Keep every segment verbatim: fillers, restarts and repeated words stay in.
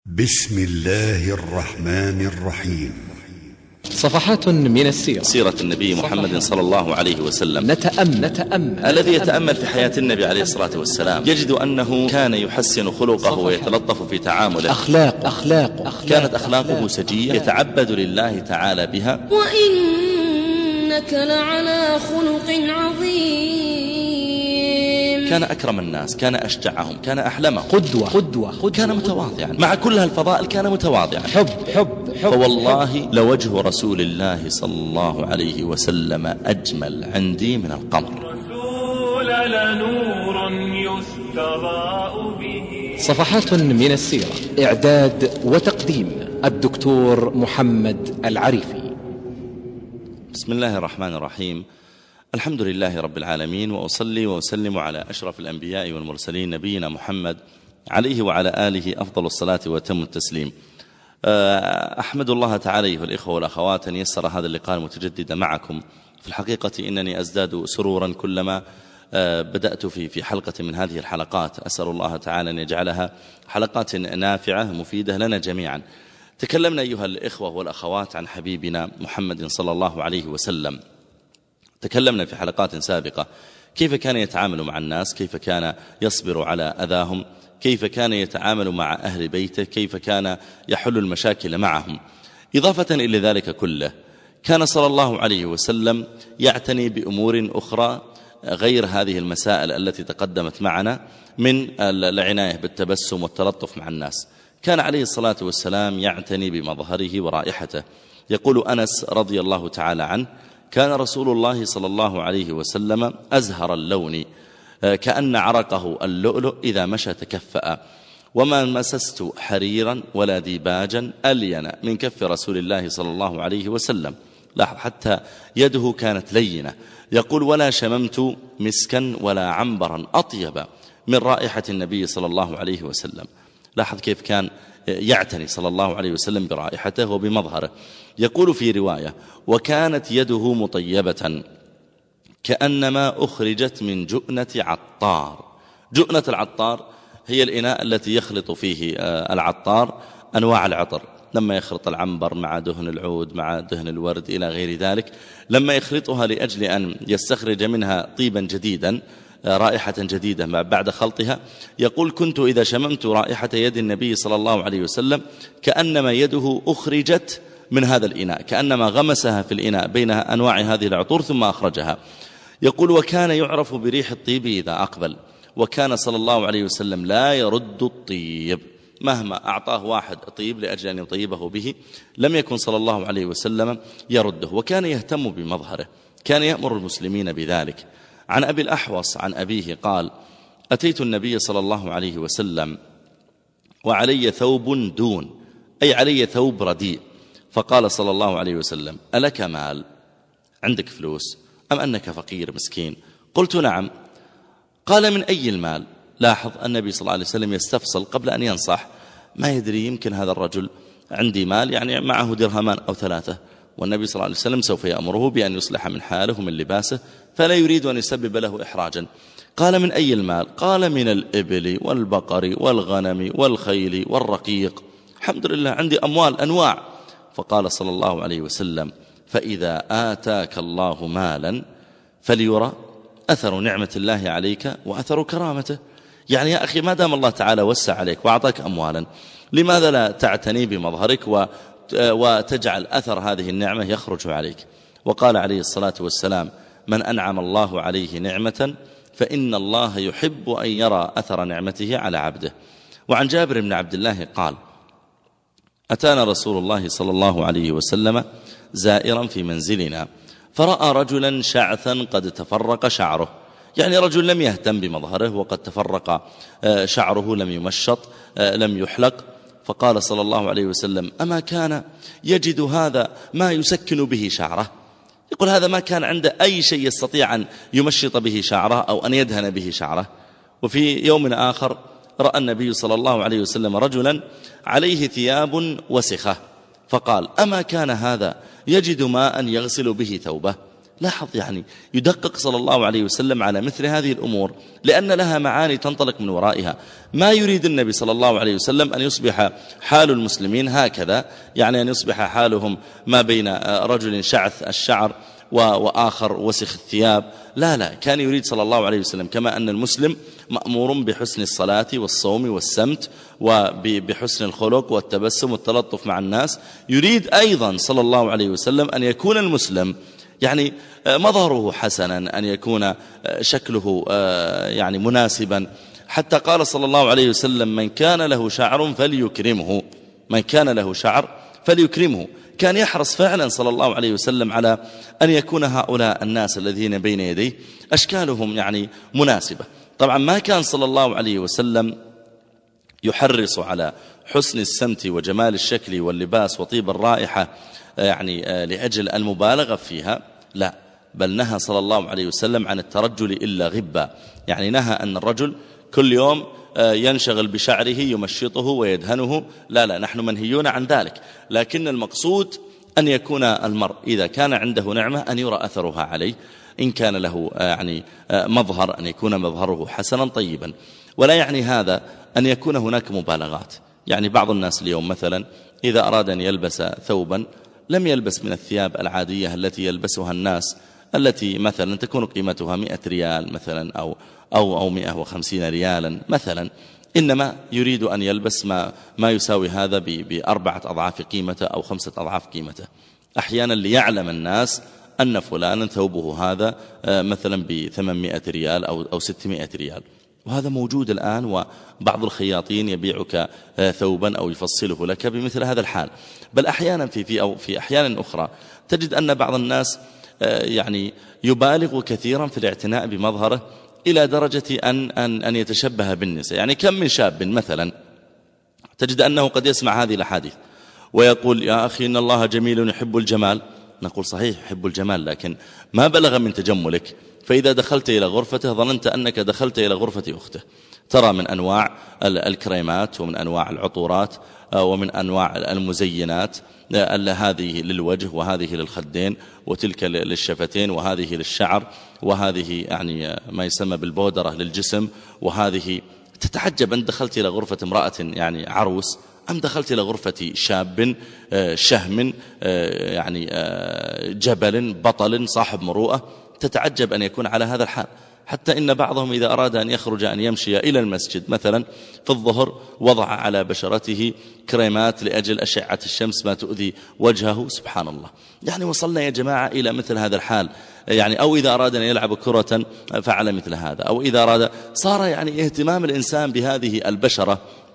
بسم الله الرحمن الرحيم. صفحات من السيرة، سيرة النبي محمد صلى الله عليه وسلم. نتأمل, نتأمل الذي يتأمل في حياة النبي عليه الصلاة والسلام يجد أنه كان يحسن خلقه ويتلطف في تعامله. أخلاق أخلاق, أخلاق كانت أخلاقه سجية يتعبد لله تعالى بها. وإنك لعلى خلق عظيم. كان أكرم الناس، كان أشجعهم، كان أحلمهم، قدوة قدوة, قدوة كان متواضعا مع كل هالفضائل، كان متواضعا. حب حب, حب فوالله لوجه رسول الله صلى الله عليه وسلم أجمل عندي من القمر. صفحات من السيرة، إعداد وتقديم الدكتور محمد العريفي. بسم الله الرحمن الرحيم. الحمد لله رب العالمين، وأصلي وأسلم على أشرف الأنبياء والمرسلين نبينا محمد عليه وعلى آله أفضل الصلاة وتم التسليم. أحمد الله تعالى أيها الإخوة والأخوات أن يسر هذا اللقاء المتجدد معكم. في الحقيقة إنني أزداد سرورا كلما بدأت في في حلقة من هذه الحلقات. أسأل الله تعالى أن يجعلها حلقات نافعة مفيدة لنا جميعا. تكلمنا أيها الإخوة والأخوات عن حبيبنا محمد صلى الله عليه وسلم. تكلمنا في حلقات سابقة كيف كان يتعامل مع الناس، كيف كان يصبر على أذاهم، كيف كان يتعامل مع أهل بيته، كيف كان يحل المشاكل معهم. إضافة إلى ذلك كله كان صلى الله عليه وسلم يعتني بأمور أخرى غير هذه المسائل التي تقدمت معنا من العناية بالتبسم والتلطف مع الناس. كان عليه الصلاة والسلام يعتني بمظهره ورائحته. يقول أنس رضي الله تعالى عنه: كان رسول الله صلى الله عليه وسلم أزهر اللون كأن عرقه اللؤلؤ إذا مشى تكفأ، وما مسست حريرا ولا ديباجا ألين من كف رسول الله صلى الله عليه وسلم. لاحظ حتى يده كانت لينة. يقول: ولا شممت مسكا ولا عنبرا أطيب من رائحة النبي صلى الله عليه وسلم. لاحظ كيف كان يعتني صلى الله عليه وسلم برائحته وبمظهره. يقول في رواية: وكانت يده مطيبة كأنما أخرجت من جؤنة عطار. جؤنة العطار هي الإناء التي يخلط فيه العطار أنواع العطر، لما يخلط العنبر مع دهن العود مع دهن الورد إلى غير ذلك، لما يخلطها لأجل أن يستخرج منها طيبا جديدا، رائحة جديدة بعد خلطها. يقول: كنت إذا شممت رائحة يد النبي صلى الله عليه وسلم كأنما يده أخرجت من هذا الإناء، كأنما غمسها في الإناء بين أنواع هذه العطور ثم أخرجها. يقول: وكان يعرف بريح الطيب إذا أقبل، وكان صلى الله عليه وسلم لا يرد الطيب، مهما أعطاه واحد طيب لأجل أن يطيبه به لم يكن صلى الله عليه وسلم يرده. وكان يهتم بمظهره، كان يأمر المسلمين بذلك. عن أبي الأحوص عن أبيه قال: أتيت النبي صلى الله عليه وسلم وعلي ثوب دون، أي علي ثوب رديء، فقال صلى الله عليه وسلم: ألك مال؟ عندك فلوس أم أنك فقير مسكين؟ قلت: نعم. قال: من أي المال؟ لاحظ النبي صلى الله عليه وسلم يستفصل قبل أن ينصح، ما يدري يمكن هذا الرجل عندي مال، يعني معه درهمان أو ثلاثة، والنبي صلى الله عليه وسلم سوف يأمره بأن يصلح من حاله ومن لباسه، فلا يريد أن يسبب له إحراجا. قال: من أي المال؟ قال: من الإبل والبقر والغنم والخيل والرقيق. الحمد لله عندي أموال أنواع. فقال صلى الله عليه وسلم: فإذا آتاك الله مالا فليرى أثر نعمة الله عليك وأثر كرامته. يعني يا أخي، ما دام الله تعالى وسع عليك وأعطاك أموالا، لماذا لا تعتني بمظهرك و وتجعل أثر هذه النعمة يخرج عليك؟ وقال عليه الصلاة والسلام: من أنعم الله عليه نعمة فإن الله يحب أن يرى أثر نعمته على عبده. وعن جابر بن عبد الله قال: أتانا رسول الله صلى الله عليه وسلم زائرا في منزلنا، فرأى رجلا شعثا قد تفرق شعره، يعني رجل لم يهتم بمظهره وقد تفرق شعره، لم يمشط لم يحلق. فقال صلى الله عليه وسلم: أما كان يجد هذا ما يسكن به شعره؟ يقول هذا ما كان عنده أي شيء يستطيع أن يمشط به شعره أو أن يدهن به شعره. وفي يوم آخر رأى النبي صلى الله عليه وسلم رجلا عليه ثياب وسخة، فقال: أما كان هذا يجد ماء يغسل به ثوبه؟ لاحظ يعني يدقق صلى الله عليه وسلم على مثل هذه الأمور لأن لها معاني تنطلق من ورائها. ما يريد النبي صلى الله عليه وسلم أن يصبح حال المسلمين هكذا، يعني أن يصبح حالهم ما بين رجل شعث الشعر وآخر وسخ الثياب. لا لا، كان يريد صلى الله عليه وسلم كما أن المسلم مأمور بحسن الصلاة والصوم والسمت وبحسن الخلق والتبسم والتلطف مع الناس، يريد أيضا صلى الله عليه وسلم أن يكون المسلم يعني مظهره حسنا، أن يكون شكله يعني مناسبا. حتى قال صلى الله عليه وسلم: من كان له شعر فليكرمه، من كان له شعر فليكرمه. كان يحرص فعلا صلى الله عليه وسلم على أن يكون هؤلاء الناس الذين بين يديه أشكالهم يعني مناسبة. طبعا ما كان صلى الله عليه وسلم يحرص على حسن السمت وجمال الشكل واللباس وطيب الرائحة يعني لأجل المبالغة فيها، لا، بل نهى صلى الله عليه وسلم عن الترجل إلا غبا، يعني نهى أن الرجل كل يوم ينشغل بشعره يمشطه ويدهنه، لا لا، نحن منهيون عن ذلك. لكن المقصود أن يكون المرء إذا كان عنده نعمة أن يرى أثرها عليه، إن كان له يعني مظهر أن يكون مظهره حسنا طيبا. ولا يعني هذا أن يكون هناك مبالغات. يعني بعض الناس اليوم مثلا إذا أراد أن يلبس ثوبا لم يلبس من الثياب العادية التي يلبسها الناس، التي مثلا تكون قيمتها مئة ريال مثلا أو أو أو مئة وخمسين ريالا مثلا، إنما يريد أن يلبس ما ما يساوي هذا بأربعة أضعاف قيمته أو خمسة أضعاف قيمته، أحيانا ليعلم الناس أن فلانا ثوبه هذا مثلا بثمانمائة ريال أو أو ستمائة ريال. وهذا موجود الآن، وبعض الخياطين يبيعك ثوبا أو يفصله لك بمثل هذا الحال. بل أحيانا في في أو في أحيان أخرى تجد أن بعض الناس يعني يبالغ كثيرا في الاعتناء بمظهره إلى درجة أن أن أن يتشبه بالنساء. يعني كم من شاب مثلا تجد أنه قد يسمع هذه الأحاديث ويقول: يا أخي إن الله جميل يحب الجمال. نقول: صحيح يحب الجمال، لكن ما بلغ من تجملك، فإذا دخلت إلى غرفته ظننت أنك دخلت إلى غرفة أخته. ترى من أنواع الكريمات ومن أنواع العطورات ومن أنواع المزينات، هذه للوجه وهذه للخدين وتلك للشفتين وهذه للشعر وهذه يعني ما يسمى بالبودرة للجسم، وهذه تتعجب أن دخلت إلى غرفة امرأة يعني عروس أم دخلت إلى غرفة شاب شهم يعني جبل بطل صاحب مروءة. تتعجب أن يكون على هذا الحال. حتى إن بعضهم إذا أراد أن يخرج أن يمشي إلى المسجد مثلا في الظهر وضع على بشرته كريمات لأجل أشعة الشمس ما تؤذي وجهه. سبحان الله، يعني وصلنا يا جماعة إلى مثل هذا الحال. يعني أو إذا أراد أن يلعب كرة فعل مثل هذا، أو إذا أراد، صار يعني اهتمام الإنسان بهذه البشرة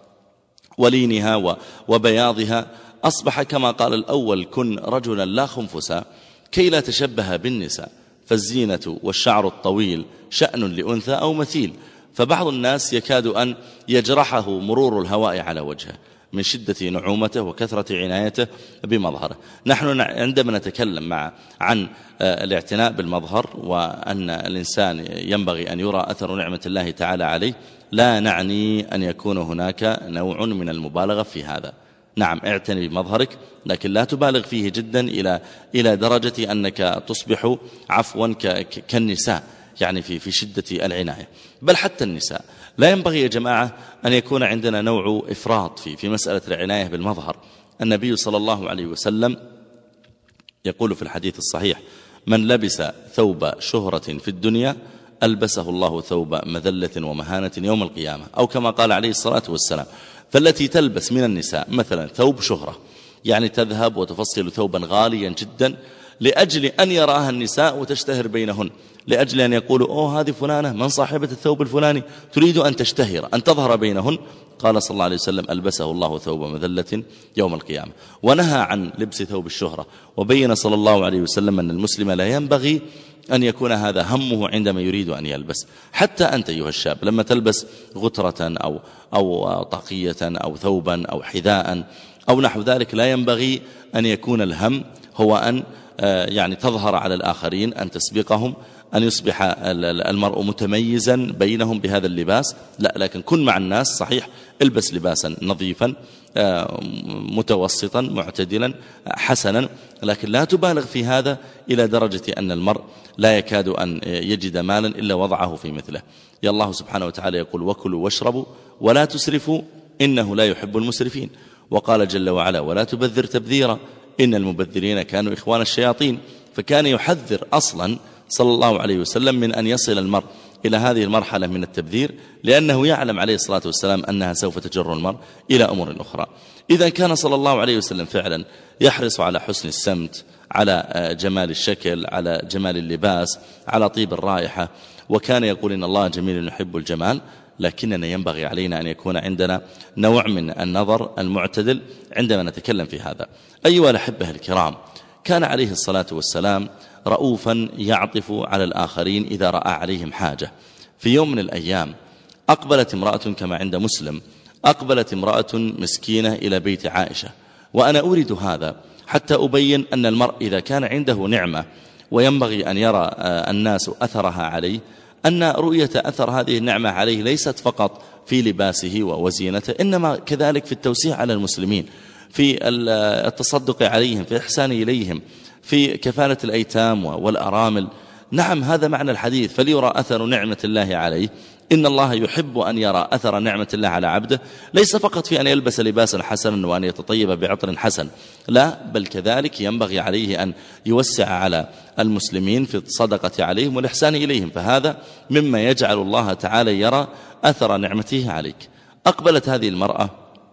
ولينها وبياضها أصبح كما قال الأول: كن رجلا لا خنفسا كي لا تشبه بالنساء، فالزينة والشعر الطويل شأن لأنثى أو مثيل. فبعض الناس يكاد أن يجرحه مرور الهواء على وجهه من شدة نعومته وكثرة عنايته بمظهره. نحن عندما نتكلم مع عن الاعتناء بالمظهر وأن الإنسان ينبغي أن يرى أثر نعمة الله تعالى عليه، لا نعني أن يكون هناك نوع من المبالغة في هذا. نعم، اعتني بمظهرك، لكن لا تبالغ فيه جدا إلى إلى درجة أنك تصبح عفوا كالنساء، يعني في في شدة العناية. بل حتى النساء لا ينبغي يا جماعة أن يكون عندنا نوع إفراط في في مسألة العناية بالمظهر. النبي صلى الله عليه وسلم يقول في الحديث الصحيح: من لبس ثوب شهرة في الدنيا ألبسه الله ثوب مذلة ومهانة يوم القيامة، أو كما قال عليه الصلاة والسلام. فالتي تلبس من النساء مثلا ثوب شهرة، يعني تذهب وتفصل ثوبا غاليا جدا لأجل أن يراها النساء وتشتهر بينهن، لأجل أن يقولوا: أوه هذه فلانة من صاحبة الثوب الفلاني، تريد أن تشتهر أن تظهر بينهن. قال صلى الله عليه وسلم: ألبسه الله ثوب مذلة يوم القيامة. ونهى عن لبس ثوب الشهرة، وبين صلى الله عليه وسلم أن المسلم لا ينبغي أن يكون هذا همه عندما يريد أن يلبس. حتى أنت أيها الشاب لما تلبس غترة أو, أو طاقية أو ثوبا أو حذاء أو نحو ذلك، لا ينبغي أن يكون الهم هو أن يعني تظهر على الآخرين، أن تسبقهم، أن يصبح المرء متميزا بينهم بهذا اللباس، لا، لكن كن مع الناس صحيح، البس لباسا نظيفا متوسطا معتدلا حسنا، لكن لا تبالغ في هذا إلى درجة أن المرء لا يكاد أن يجد مالا إلا وضعه في مثله. يا الله سبحانه وتعالى يقول: وكلوا واشربوا ولا تسرفوا إنه لا يحب المسرفين. وقال جل وعلا: ولا تبذر تبذيرا إن المبذرين كانوا إخوان الشياطين. فكان يحذر أصلا صلى الله عليه وسلم من أن يصل المرء إلى هذه المرحلة من التبذير، لأنه يعلم عليه الصلاة والسلام أنها سوف تجر المرء إلى أمور أخرى. إذا كان صلى الله عليه وسلم فعلا يحرص على حسن السمت، على جمال الشكل، على جمال اللباس، على طيب الرائحة، وكان يقول إن الله جميل يحب الجمال، لكننا ينبغي علينا أن يكون عندنا نوع من النظر المعتدل عندما نتكلم في هذا. أيها الأحبة الكرام، كان عليه الصلاة والسلام رؤوفا يعطف على الآخرين إذا رأى عليهم حاجة. في يوم من الأيام أقبلت امرأة كما عند مسلم، أقبلت امرأة مسكينة إلى بيت عائشة، وأنا أريد هذا حتى أبين أن المرء إذا كان عنده نعمة وينبغي أن يرى الناس أثرها عليه، أن رؤية أثر هذه النعمة عليه ليست فقط في لباسه وزينته، إنما كذلك في التوسيع على المسلمين، في التصدق عليهم، في الإحسان إليهم، في كفالة الأيتام والأرامل. نعم، هذا معنى الحديث: فليرى أثر نعمة الله عليه. إن الله يحب أن يرى أثر نعمة الله على عبده، ليس فقط في أن يلبس لباسا حسنا وأن يتطيب بعطر حسن، لا، بل كذلك ينبغي عليه أن يوسع على المسلمين في الصدقة عليهم والإحسان إليهم، فهذا مما يجعل الله تعالى يرى أثر نعمته عليك. أقبلت هذه المرأة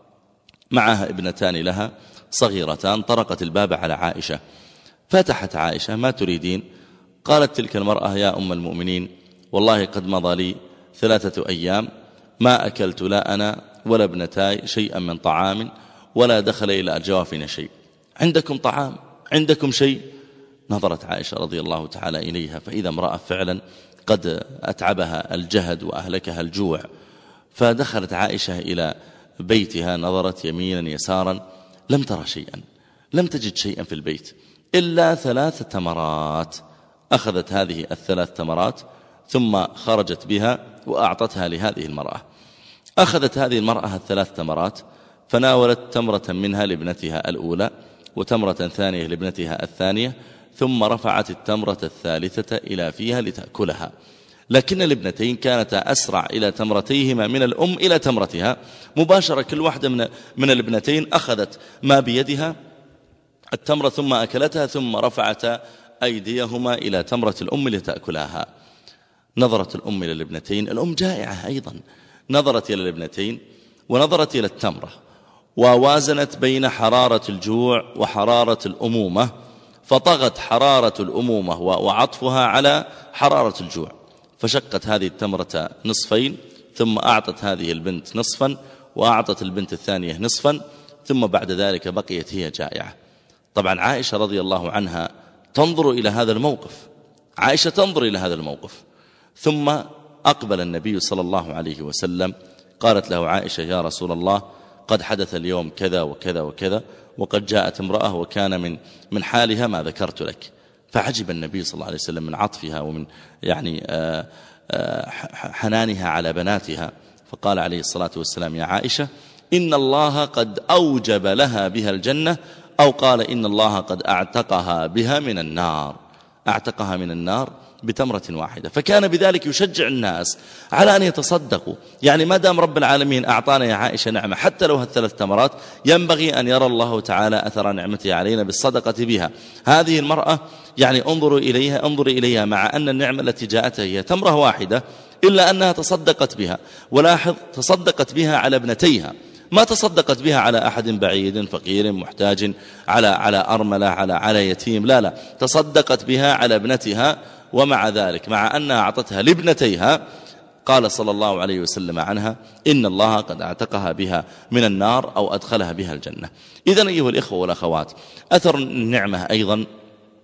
معها ابنتان لها صغيرتان، طرقت الباب على عائشة، فتحت عائشة: ما تريدين؟ قالت تلك المرأة: يا أم المؤمنين، والله قد مضى لي ثلاثة أيام ما أكلت لا أنا ولا ابنتاي شيئا من طعام، ولا دخل إلى أجوافنا شيء، عندكم طعام؟ عندكم شيء؟ نظرت عائشة رضي الله تعالى إليها، فإذا امرأة فعلا قد أتعبها الجهد وأهلكها الجوع. فدخلت عائشة إلى بيتها، نظرت يمينا يسارا، لم ترى شيئا، لم تجد شيئا في البيت إلا ثلاث تمرات. أخذت هذه الثلاث تمرات ثم خرجت بها وأعطتها لهذه المرأة. أخذت هذه المرأة الثلاث تمرات فناولت تمرة منها لابنتها الأولى وتمرة ثانية لابنتها الثانية، ثم رفعت التمرة الثالثة إلى فيها لتأكلها. لكن الابنتين كانتا أسرع إلى تمرتيهما من الأم إلى تمرتها مباشرة. كل واحدة من, من الابنتين أخذت ما بيدها التمرة ثم أكلتها، ثم رفعتا أيديهما إلى تمرة الأم لتأكلها. نظرت الأم إلى الابنتين، الأم جائعة أيضا، نظرت إلى الابنتين ونظرت إلى التمرة، ووازنت بين حرارة الجوع وحرارة الأمومة، فطغت حرارة الأمومة وعطفها على حرارة الجوع، فشقت هذه التمرة نصفين، ثم أعطت هذه البنت نصفا وأعطت البنت الثانية نصفا، ثم بعد ذلك بقيت هي جائعة. طبعا عائشة رضي الله عنها تنظر إلى هذا الموقف، عائشة تنظر إلى هذا الموقف. ثم أقبل النبي صلى الله عليه وسلم، قالت له عائشة: يا رسول الله، قد حدث اليوم كذا وكذا وكذا، وقد جاءت امرأة وكان من من حالها ما ذكرت لك. فعجب النبي صلى الله عليه وسلم من عطفها ومن يعني حنانها على بناتها، فقال عليه الصلاة والسلام: يا عائشة، إن الله قد أوجب لها بها الجنة، أو قال إن الله قد أعتقها بها من النار، أعتقها من النار بتمرة واحدة. فكان بذلك يشجع الناس على أن يتصدقوا، يعني ما دام رب العالمين أعطانا يا عائشة نعمة حتى لو هالثلاث تمرات، ينبغي أن يرى الله تعالى أثر نعمته علينا بالصدقة بها. هذه المرأة يعني انظروا إليها انظروا إليها مع أن النعمة التي جاءتها هي تمرة واحدة، إلا أنها تصدقت بها. ولاحظ، تصدقت بها على ابنتيها، ما تصدقت بها على أحد بعيد فقير محتاج، على على أرملة، على على يتيم، لا لا، تصدقت بها على ابنتها. ومع ذلك، مع أنها أعطتها لابنتيها، قال صلى الله عليه وسلم عنها: إن الله قد اعتقها بها من النار أو أدخلها بها الجنة. إذن أيها الإخوة والأخوات، أثر النعمة أيضا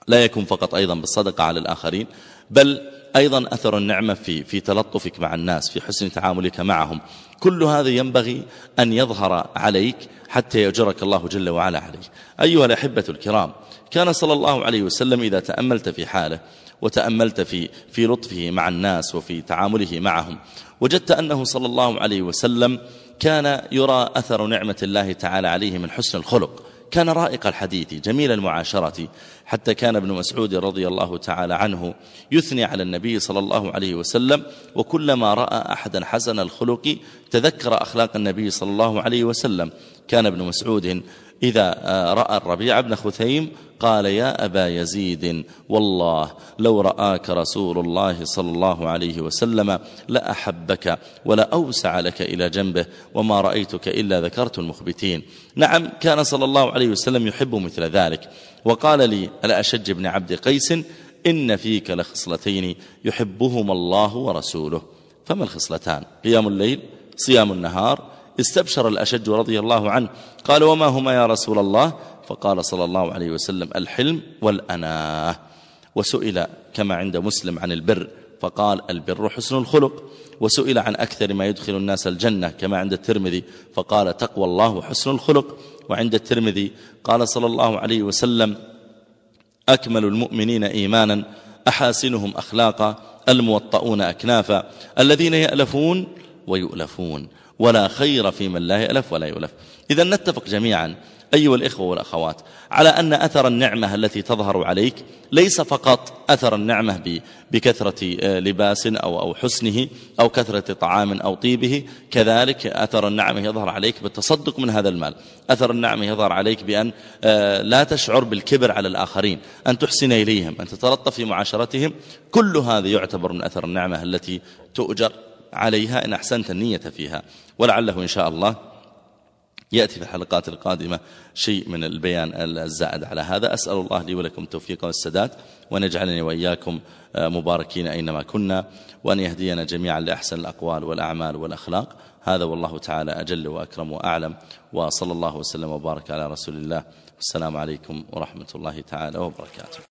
لا يكون فقط أيضا بالصدقة على الآخرين، بل أيضا أثر النعمة في في تلطفك مع الناس، في حسن تعاملك معهم. كل هذا ينبغي أن يظهر عليك حتى يأجرك الله جل وعلا عليه. أيها الأحبة الكرام، كان صلى الله عليه وسلم إذا تأملت في حاله وتأملت في في لطفه مع الناس وفي تعامله معهم، وجدت أنه صلى الله عليه وسلم كان يرى أثر نعمة الله تعالى عليه من حسن الخلق. كان رائق الحديث جميل المعاشرة، حتى كان ابن مسعود رضي الله تعالى عنه يثني على النبي صلى الله عليه وسلم، وكلما رأى أحدا حسن الخلق تذكر أخلاق النبي صلى الله عليه وسلم. كان ابن مسعود إذا رأى الربيع بن خثيم قال: يا أبا يزيد، والله لو رآك رسول الله صلى الله عليه وسلم لأحبك ولا أوسع لك إلى جنبه، وما رأيتك إلا ذكرت المخبتين. نعم، كان صلى الله عليه وسلم يحب مثل ذلك. وقال لي الأشج بن عبد قيس: إن فيك لخصلتين يحبهما الله ورسوله. فما الخصلتان؟ قيام الليل، صيام النهار. استبشر الأشج رضي الله عنه، قال: وما هما يا رسول الله؟ فقال صلى الله عليه وسلم: الحلم والأناه. وسئل كما عند مسلم عن البر فقال: البر حسن الخلق. وسئل عن أكثر ما يدخل الناس الجنة كما عند الترمذي فقال: تقوى الله وحسن الخلق. وعند الترمذي قال صلى الله عليه وسلم: أكمل المؤمنين إيمانا أحاسنهم أخلاقا الموطؤون أكنافا الذين يألفون ويؤلفون، ولا خير في من لا يألف ولا يؤلف. إذا نتفق جميعا أيها الإخوة والأخوات على أن أثر النعمة التي تظهر عليك ليس فقط أثر النعمة بكثرة لباس أو أو حسنه أو كثرة طعام أو طيبه، كذلك أثر النعمة يظهر عليك بالتصدق من هذا المال. أثر النعمة يظهر عليك بأن لا تشعر بالكبر على الآخرين، أن تحسن إليهم، أن تتلطف في معاشرتهم. كل هذا يعتبر من أثر النعمة التي تؤجر عليها إن أحسنت النية فيها. ولعله إن شاء الله يأتي في الحلقات القادمة شيء من البيان الزائد على هذا. أسأل الله لي ولكم التوفيق والسداد، وأن يجعلني وإياكم مباركين أينما كنا، وأن يهدينا جميعا لأحسن الأقوال والأعمال والأخلاق. هذا والله تعالى أجل وأكرم وأعلم، وصلى الله وسلم وبارك على رسول الله. والسلام عليكم ورحمة الله تعالى وبركاته.